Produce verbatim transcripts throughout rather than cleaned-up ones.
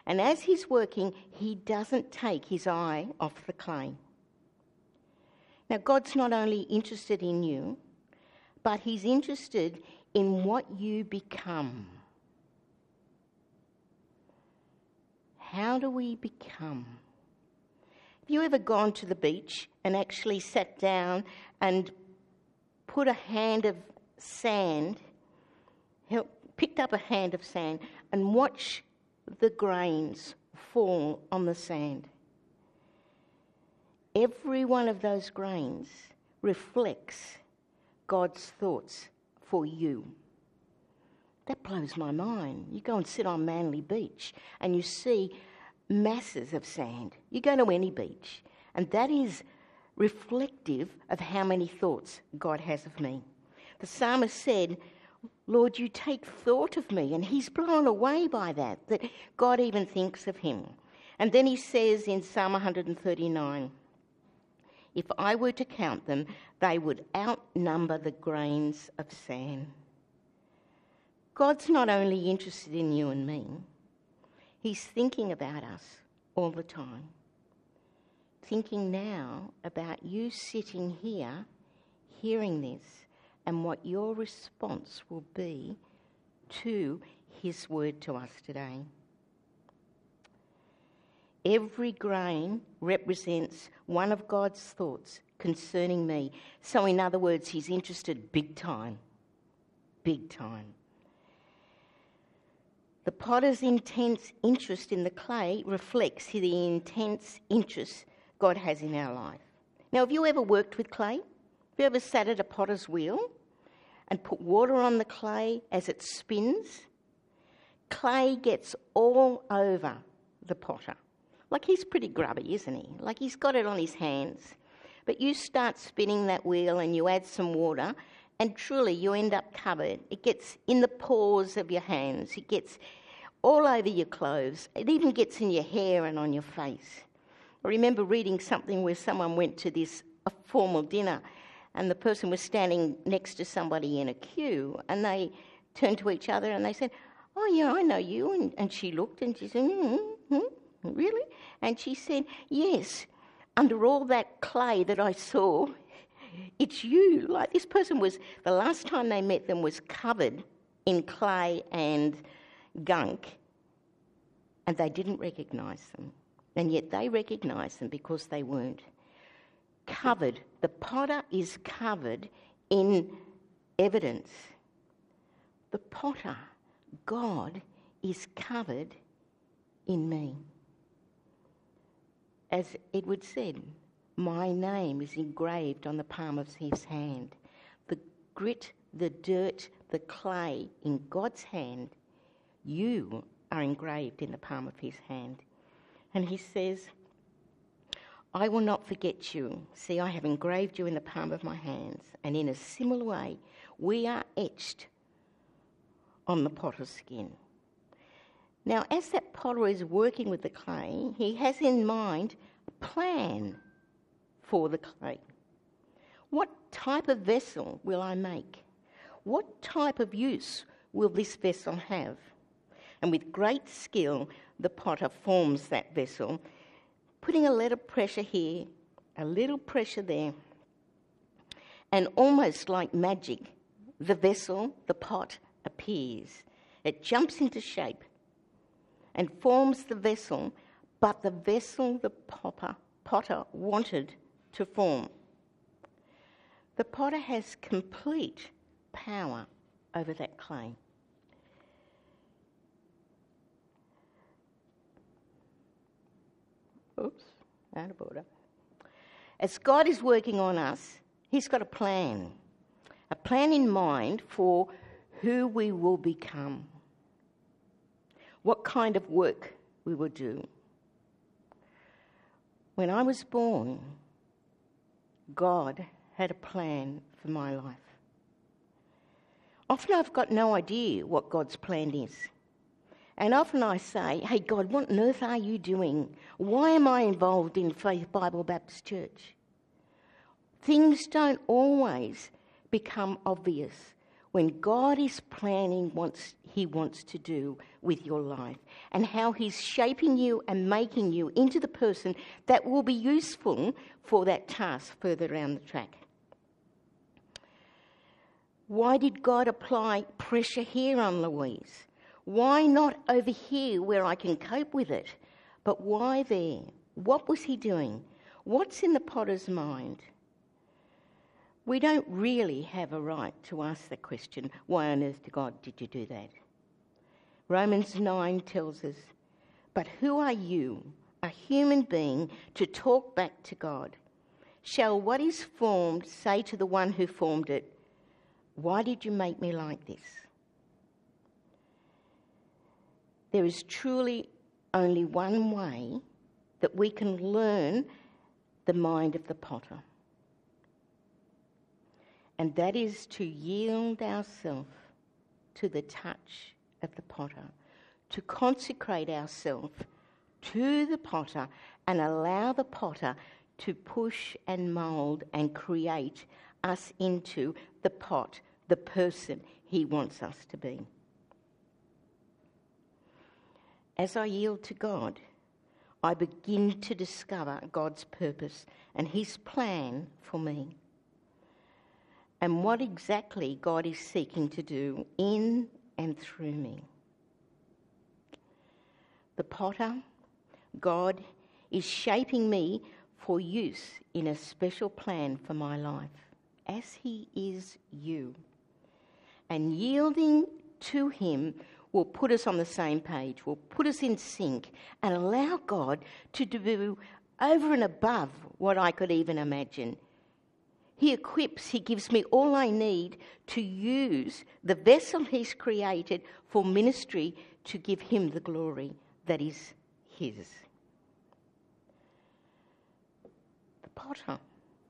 And as he's working, he doesn't take his eye off the clay. Now, God's not only interested in you, but he's interested in what you become. How do we become? Have you ever gone to the beach and actually sat down and put a hand of sand, picked up a hand of sand and watched the grains fall on the sand? Every one of those grains reflects God's thoughts for you. That blows my mind. You go and sit on Manly Beach and you see masses of sand. You go to any beach, and that is reflective of how many thoughts God has of me. The psalmist said, Lord, you take thought of me, and he's blown away by that, that God even thinks of him. And then he says in Psalm one thirty-nine, if I were to count them, they would outnumber the grains of sand. God's not only interested in you and me, he's thinking about us all the time. Thinking now about you sitting here, hearing this, and what your response will be to his word to us today. Every grain represents one of God's thoughts concerning me. So in other words, he's interested big time. Big time. The potter's intense interest in the clay reflects the intense interest God has in our life. Now, have you ever worked with clay? Have you ever sat at a potter's wheel and put water on the clay as it spins? Clay gets all over the potter. Like, he's pretty grubby, isn't he? Like, he's got it on his hands. But you start spinning that wheel and you add some water, and truly you end up covered. It gets in the pores of your hands. It gets all over your clothes. It even gets in your hair and on your face. I remember reading something where someone went to this a formal dinner, and the person was standing next to somebody in a queue, and they turned to each other and they said, oh, yeah, I know you. And, and she looked and she said, mm-hmm. Really? And she said, yes, under all that clay that I saw, it's you. Like, this person was, the last time they met them was covered in clay and gunk, and they didn't recognise them. And yet they recognised them because they weren't. Covered. The potter is covered in evidence. The potter, God, is covered in me. As Edward said, my name is engraved on the palm of his hand. The grit, the dirt, the clay in God's hand, you are engraved in the palm of his hand. And he says, I will not forget you. See, I have engraved you in the palm of my hands. And in a similar way, we are etched on the potter's skin. Now, as that potter is working with the clay, he has in mind a plan for the clay. What type of vessel will I make? What type of use will this vessel have? And with great skill, the potter forms that vessel, putting a little pressure here, a little pressure there, and almost like magic, the vessel, the pot, appears. It jumps into shape and forms the vessel, but the vessel the popper, potter wanted to form. The potter has complete power over that clay. Oops, out of order. As God is working on us, he's got a plan, a plan in mind for who we will become, what kind of work we will do. When I was born, God had a plan for my life. Often I've got no idea what God's plan is. And often I say, hey, God, what on earth are you doing? Why am I involved in Faith Bible Baptist Church? Things don't always become obvious when God is planning what he wants to do with your life and how he's shaping you and making you into the person that will be useful for that task further down the track. Why did God apply pressure here on Louise? Why not over here where I can cope with it? But why there? What was he doing? What's in the potter's mind? We don't really have a right to ask the question, why on earth, God, did you do that? Romans nine tells us, but who are you, a human being, to talk back to God? Shall what is formed say to the one who formed it, why did you make me like this? There is truly only one way that we can learn the mind of the potter. And that is to yield ourselves to the touch of the potter, to consecrate ourselves to the potter and allow the potter to push and mould and create us into the pot, the person he wants us to be. As I yield to God, I begin to discover God's purpose and his plan for me, and what exactly God is seeking to do in and through me. The potter, God, is shaping me for use in a special plan for my life, as he is you. And yielding to him will put us on the same page, will put us in sync and allow God to do over and above what I could even imagine. He equips, he gives me all I need to use the vessel he's created for ministry to give him the glory that is his. The potter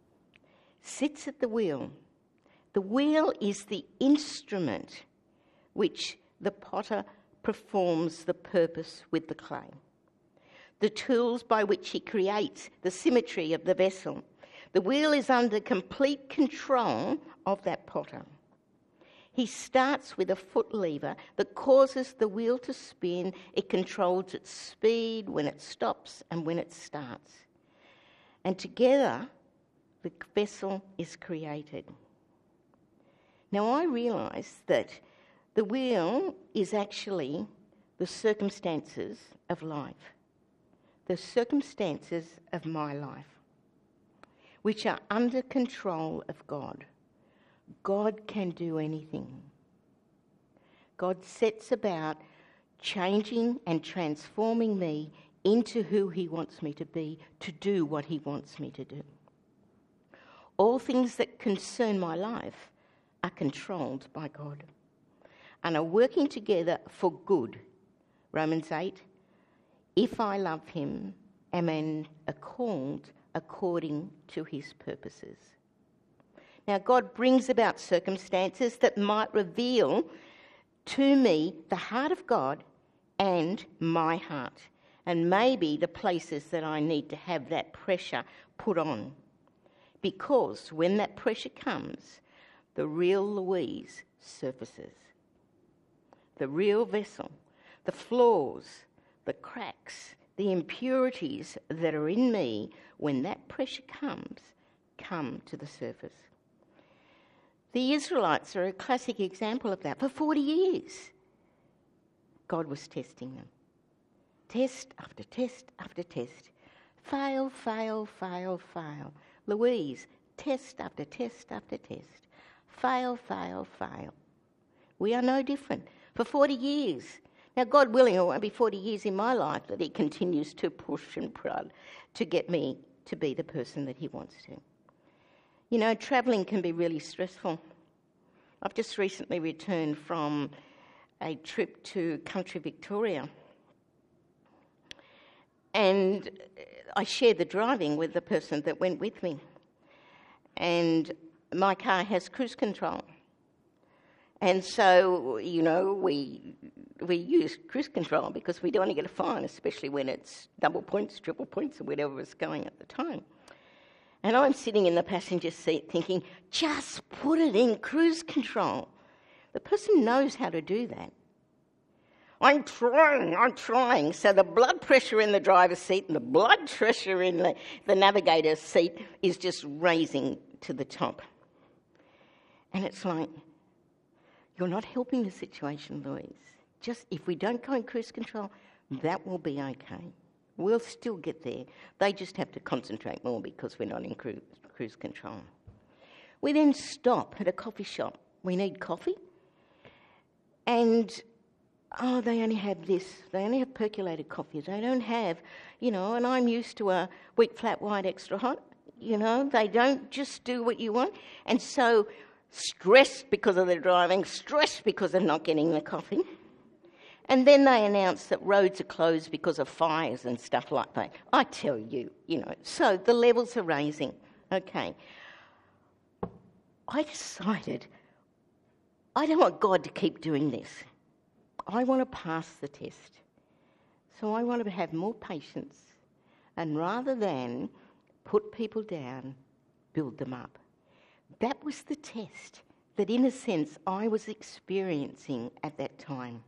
sits at the wheel. The wheel is the instrument which the potter performs the purpose with the clay. The tools by which he creates the symmetry of the vessel. The wheel is under complete control of that potter. He starts with a foot lever that causes the wheel to spin. It controls its speed, when it stops and when it starts. And together, the vessel is created. Now, I realise that the wheel is actually the circumstances of life, the circumstances of my life, which are under control of God. God can do anything. God sets about changing and transforming me into who he wants me to be, to do what he wants me to do. All things that concern my life are controlled by God and are working together for good. Romans eight, if I love him, am called according to his purposes. Now, God brings about circumstances that might reveal to me the heart of God and my heart, and maybe the places that I need to have that pressure put on. Because when that pressure comes, the real Louise surfaces. The real vessel, the flaws, the cracks, the impurities that are in me, when that pressure comes, come to the surface. The Israelites are a classic example of that. For forty years, God was testing them. Test after test after test. Fail, fail, fail, fail. Louise, test after test after test. Fail, fail, fail. We are no different. For forty years. Now, God willing, it won't be forty years in my life that he continues to push and prod to get me to be the person that he wants to. You know, travelling can be really stressful. I've just recently returned from a trip to country Victoria. And I shared the driving with the person that went with me. And my car has cruise control. And so, you know, we we use cruise control because we don't want to get a fine, especially when it's double points, triple points, or whatever was going at the time. And I'm sitting in the passenger seat thinking, just put it in cruise control. The person knows how to do that. I'm trying, I'm trying. So the blood pressure in the driver's seat and the blood pressure in the, the navigator's seat is just raising to the top. And it's like, you're not helping the situation, Louise. Just if we don't go in cruise control, that will be okay. We'll still get there. They just have to concentrate more because we're not in cruise, cruise control. We then stop at a coffee shop. We need coffee. And, oh, they only have this. They only have percolated coffee. They don't have, you know, and I'm used to a wheat flat white extra hot. You know, they don't just do what you want. And so stressed because of their driving, stressed because of not getting the coffee. And then they announce that roads are closed because of fires and stuff like that. I tell you, you know, so the levels are raising. Okay. I decided I don't want God to keep doing this. I want to pass the test. So I want to have more patience. And rather than put people down, build them up. That was the test that, in a sense, I was experiencing at that time.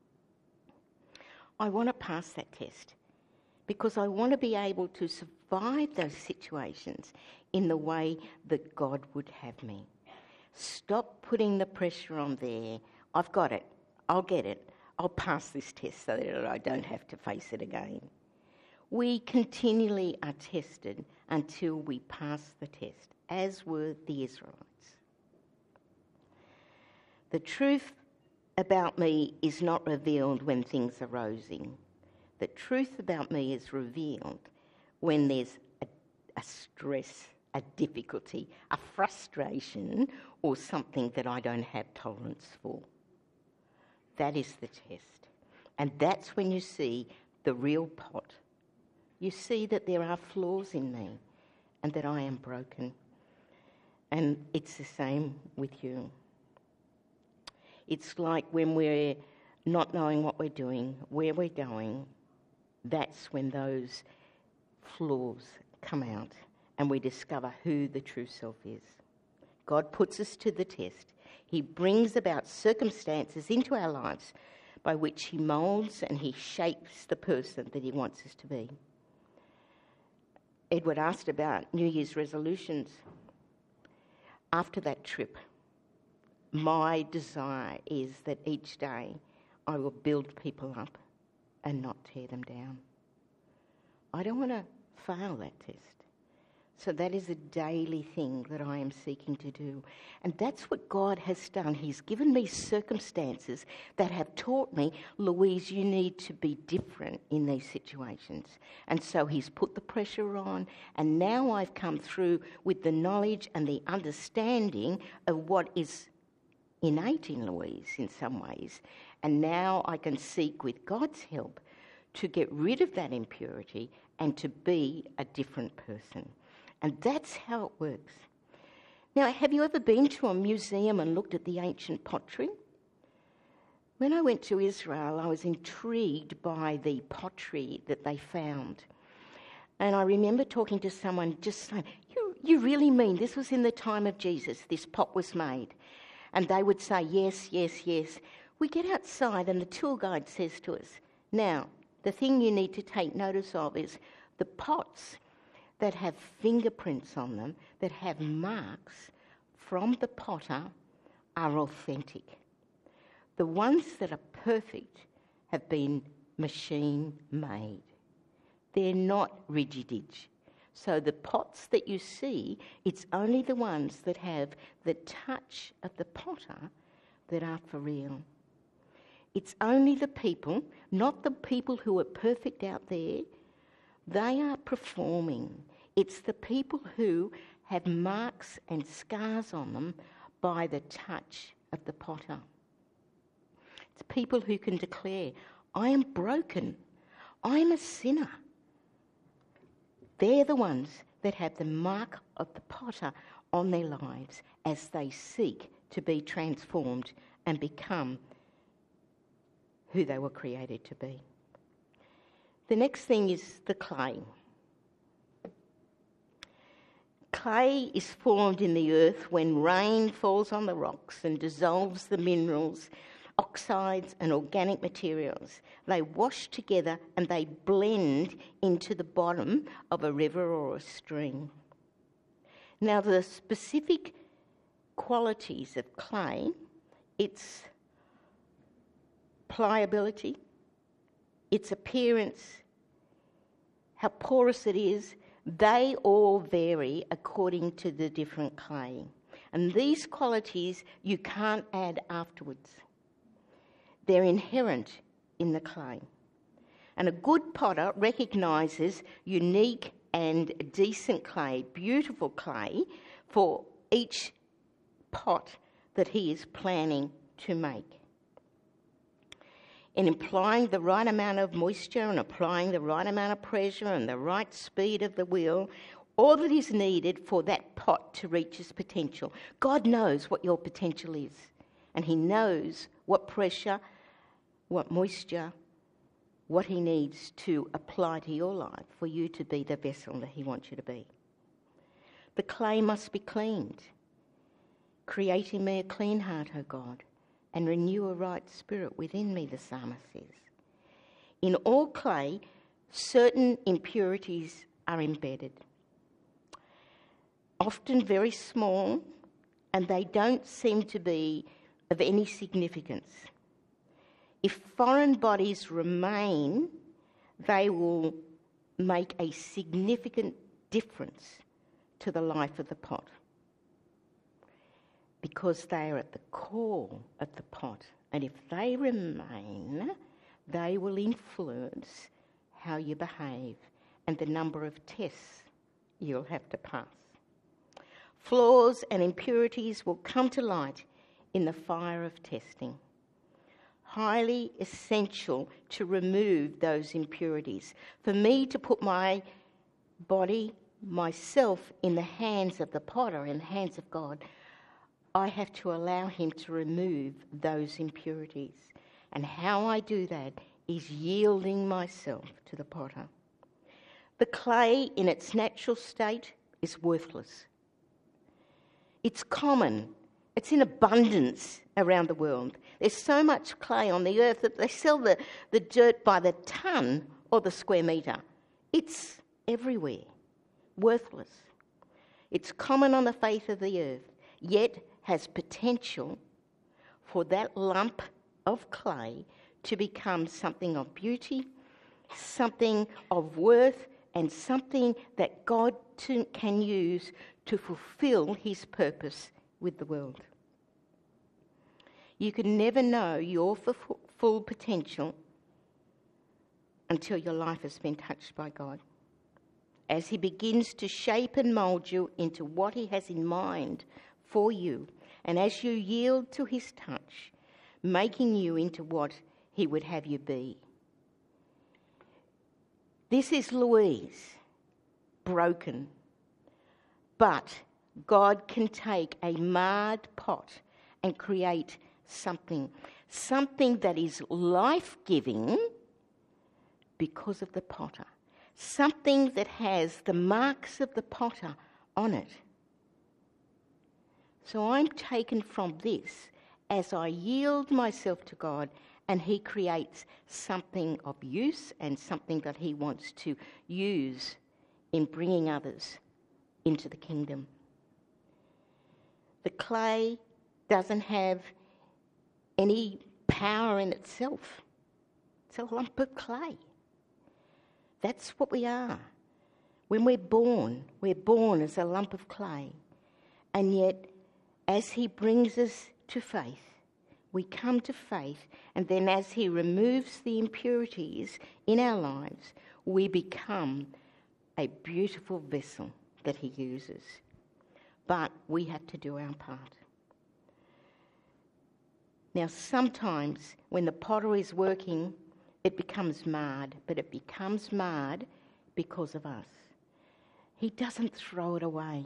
I want to pass that test because I want to be able to survive those situations in the way that God would have me. Stop putting the pressure on there. I've got it. I'll get it. I'll pass this test so that I don't have to face it again. We continually are tested until we pass the test, as were the Israelites. The truth about me is not revealed when things are rosy. The truth about me is revealed when there's a, a stress, a difficulty, a frustration, or something that I don't have tolerance for. That is the test. And that's when you see the real pot. You see that there are flaws in me and that I am broken. And it's the same with you. It's like when we're not knowing what we're doing, where we're going, that's when those flaws come out and we discover who the true self is. God puts us to the test. He brings about circumstances into our lives by which he moulds and he shapes the person that he wants us to be. Edward asked about New Year's resolutions. After that trip, my desire is that each day I will build people up and not tear them down. I don't want to fail that test. So that is a daily thing that I am seeking to do. And that's what God has done. He's given me circumstances that have taught me, Louise, you need to be different in these situations. And so he's put the pressure on, and now I've come through with the knowledge and the understanding of what is innate in Louise in some ways. And now I can seek with God's help to get rid of that impurity and to be a different person. And that's how it works. Now, have you ever been to a museum and looked at the ancient pottery? When I went to Israel, I was intrigued by the pottery that they found. And I remember talking to someone just saying, you, you really mean this was in the time of Jesus, this pot was made? And they would say, yes, yes, yes. We get outside and the tour guide says to us, now, the thing you need to take notice of is the pots that have fingerprints on them, that have marks from the potter, are authentic. The ones that are perfect have been machine made. They're not rigidage. So the pots that you see, it's only the ones that have the touch of the potter that are for real. It's only the people, not the people who are perfect out there, they are performing. It's the people who have marks and scars on them by the touch of the potter. It's people who can declare, I am broken, I am a sinner. They're the ones that have the mark of the potter on their lives as they seek to be transformed and become who they were created to be. The next thing is the clay. Clay is formed in the earth when rain falls on the rocks and dissolves the minerals, oxides and organic materials. They wash together and they blend into the bottom of a river or a stream. Now, the specific qualities of clay, its pliability, its appearance, how porous it is, they all vary according to the different clay. And these qualities you can't add afterwards. They're inherent in the clay. And a good potter recognises unique and decent clay, beautiful clay, for each pot that he is planning to make. In applying the right amount of moisture and applying the right amount of pressure and the right speed of the wheel, all that is needed for that pot to reach its potential. God knows what your potential is, and he knows what pressure, what moisture, what he needs to apply to your life for you to be the vessel that he wants you to be. The clay must be cleaned. Create in me a clean heart, O God, and renew a right spirit within me, the psalmist says. In all clay, certain impurities are embedded, often very small, and they don't seem to be of any significance. If foreign bodies remain, they will make a significant difference to the life of the pot, because they are at the core of the pot. And if they remain, they will influence how you behave and the number of tests you'll have to pass. Flaws and impurities will come to light in the fire of testing. Highly essential to remove those impurities. For me to put my body, myself, in the hands of the potter, in the hands of God, I have to allow him to remove those impurities. And how I do that is yielding myself to the potter. The clay in its natural state is worthless. It's common. It's in abundance around the world. There's so much clay on the earth that they sell the, the dirt by the tonne or the square metre. It's everywhere. Worthless. It's common on the face of the earth, yet has potential for that lump of clay to become something of beauty, something of worth, and something that God to, can use to fulfil his purpose with the world. You can never know your full potential until your life has been touched by God. As he begins to shape and mould you into what he has in mind for you, and as you yield to his touch, making you into what he would have you be. This is Louise, broken, but God can take a marred pot and create something, something that is life-giving because of the potter, something that has the marks of the potter on it. So I'm taken from this as I yield myself to God, and he creates something of use and something that he wants to use in bringing others into the kingdom. The clay doesn't have any power in itself. It's a lump of clay. That's what we are. When we're born, we're born as a lump of clay. And yet, as he brings us to faith, we come to faith, and then as he removes the impurities in our lives, we become a beautiful vessel that he uses. But we have to do our part. Now, sometimes when the potter is working, it becomes marred, but it becomes marred because of us. He doesn't throw it away.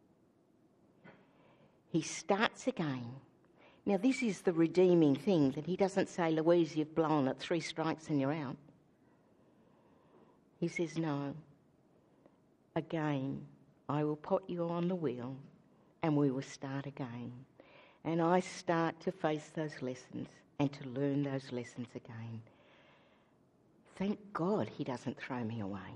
He starts again. Now, this is the redeeming thing, that he doesn't say, Louise, you've blown it, three strikes and you're out. He says, no, again, I will put you on the wheel and we will start again. And I start to face those lessons and to learn those lessons again. Thank God he doesn't throw me away.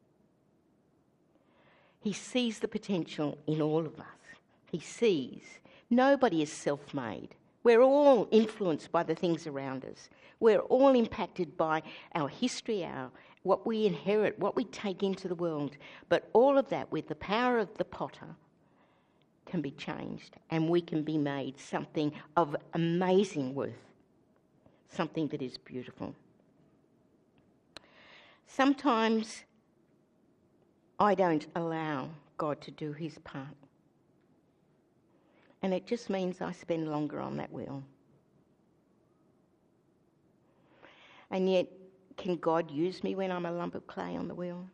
He sees the potential in all of us. He sees. Nobody is self-made. We're all influenced by the things around us. We're all impacted by our history, our what we inherit, what we take into the world. But all of that, with the power of the potter, can be changed, and we can be made something of amazing worth, something that is beautiful. Sometimes I don't allow God to do his part. And it just means I spend longer on that wheel. And yet, can God use me when I'm a lump of clay on the wheel?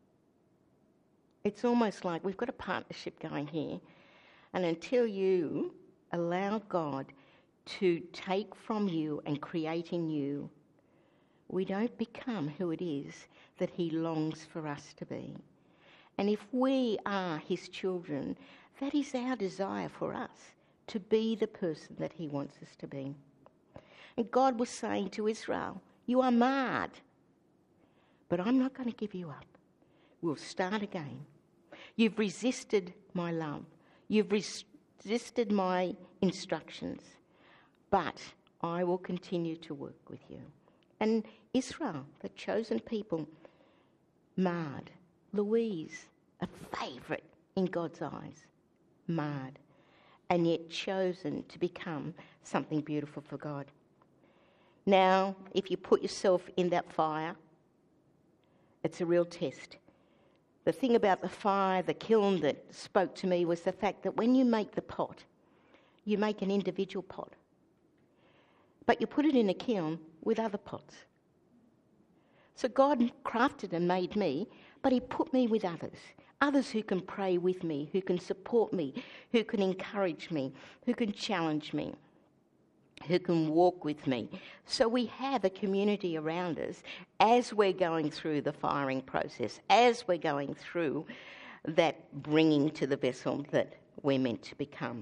It's almost like we've got a partnership going here. And until you allow God to take from you and create in you, we don't become who it is that he longs for us to be. And if we are his children, that is our desire for us, to be the person that he wants us to be. And God was saying to Israel, you are marred, but I'm not going to give you up. We'll start again. You've resisted my love. You've resisted my instructions, but I will continue to work with you. And Israel, the chosen people, marred. Louise, a favourite in God's eyes, marred, and yet chosen to become something beautiful for God. Now, if you put yourself in that fire, it's a real test. The thing about the fire, the kiln that spoke to me was the fact that when you make the pot, you make an individual pot, but you put it in a kiln with other pots. So God crafted and made me, but he put me with others, others who can pray with me, who can support me, who can encourage me, who can challenge me, who can walk with me. So we have a community around us as we're going through the firing process, as we're going through that bringing to the vessel that we're meant to become.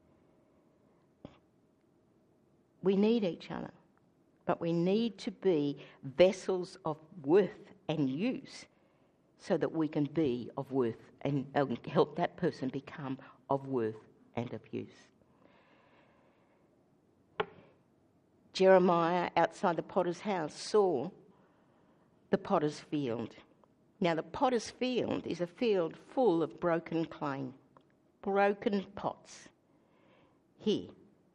We need each other, but we need to be vessels of worth and use so that we can be of worth and uh, help that person become of worth and of use. Jeremiah, outside the potter's house, saw the potter's field. Now, the potter's field is a field full of broken clay, broken pots. Here.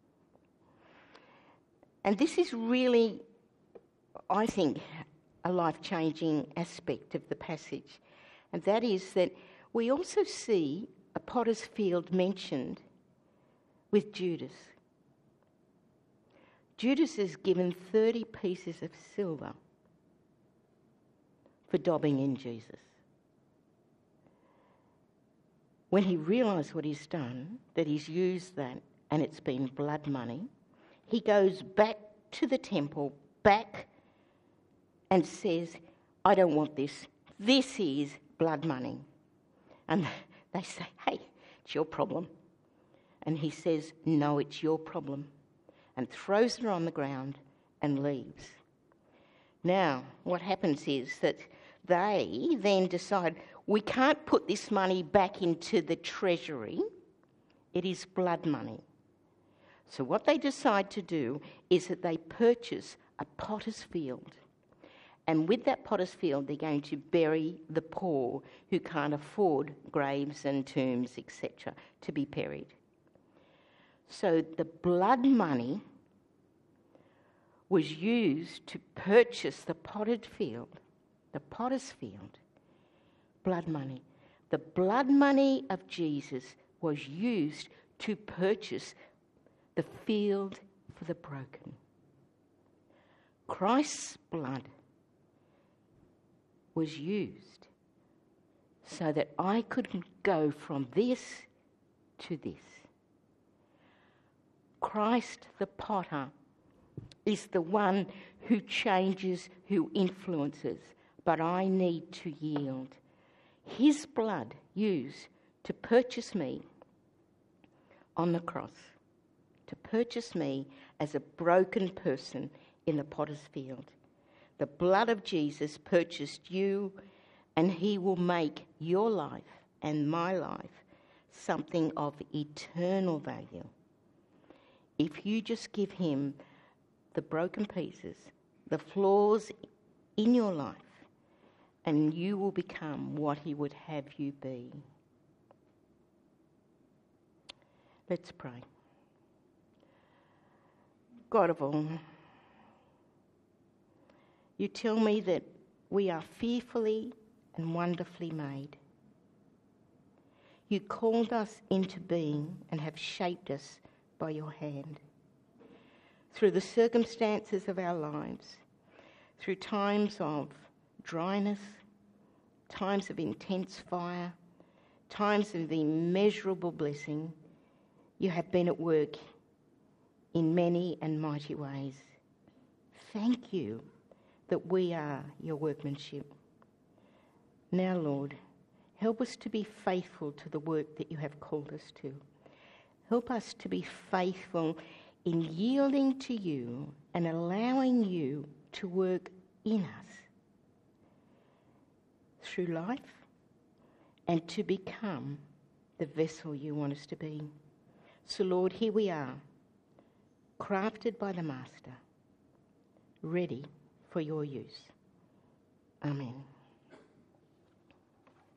And this is really, I think, a life-changing aspect of the passage. And that is that we also see a potter's field mentioned with Judas. Judas is given thirty pieces of silver for dobbing in Jesus. When he realised what he's done, that he's used that and it's been blood money, he goes back to the temple, back, and says, I don't want this. This is blood money. And they say, hey, it's your problem. And he says, no, it's your problem. And throws her on the ground and leaves. Now, what happens is that they then decide, we can't put this money back into the treasury. It is blood money. So what they decide to do is that they purchase a potter's field. And with that potter's field, they're going to bury the poor who can't afford graves and tombs, et cetera, to be buried. So the blood money was used to purchase the potted field, the potter's field, blood money. The blood money of Jesus was used to purchase the field for the broken. Christ's blood was used so that I could go from this to this. Christ the potter is the one who changes, who influences, but I need to yield. His blood used to purchase me on the cross, to purchase me as a broken person in the potter's field. The blood of Jesus purchased you, and he will make your life and my life something of eternal value. If you just give him the broken pieces, the flaws in your life, and you will become what he would have you be. Let's pray. God of all, you tell me that we are fearfully and wonderfully made. You called us into being and have shaped us by your hand. Through the circumstances of our lives, through times of dryness, times of intense fire, times of immeasurable blessing, you have been at work in many and mighty ways. Thank you that we are your workmanship. Now, Lord, help us to be faithful to the work that you have called us to. Help us to be faithful in yielding to you and allowing you to work in us through life and to become the vessel you want us to be. So, Lord, here we are, crafted by the Master, ready for your use. Amen.